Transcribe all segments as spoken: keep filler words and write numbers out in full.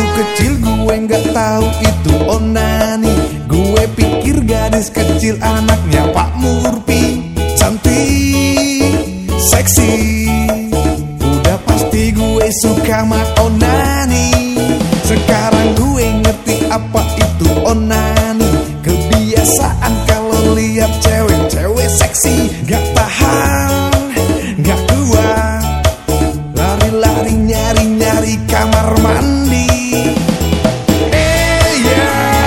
Waktu kecil gue nggak tahu itu onani. Gue pikir gadis kecil anaknya Pak Murpi. Cantik, seksi, udah pasti gue suka sama onani. Sekarang gue ngerti apa itu onani. Kebiasaan kalau lihat cewek-cewek seksi, gak tahan, gak kuat, lari-lari nyari-nyari kamar mandi. Eh ya,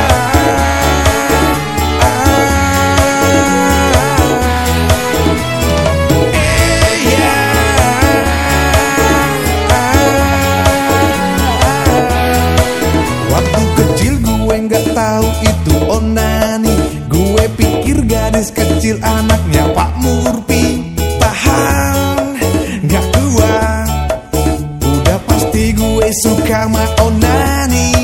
eh ya, waktu kecil gue nggak tahu itu onani. Gue pikir gadis kecil anaknya Pak Murpi. Tahan, gak kuat, udah pasti gue suka sama onani.